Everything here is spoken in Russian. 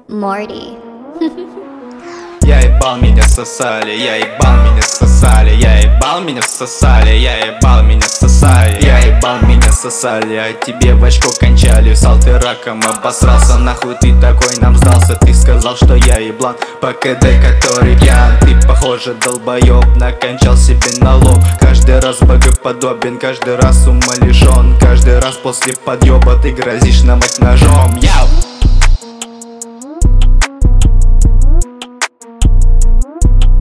Morty. Я ебал, меня сосали, я ебал, меня сосали, я ебал, меня сосали, я ебал, меня сосали, я ебал, меня сосали, а тебе в очко кончали. Сал ты раком, обосрался, нахуй ты такой нам сдался. Ты сказал, что я еблан, по КД, который пьян. Ты, похоже, долбоёб, накончал себе на лоб. Каждый раз богоподобен, каждый раз умалишен. Каждый раз после подъеба ты грозишь на мать ножом. Яу!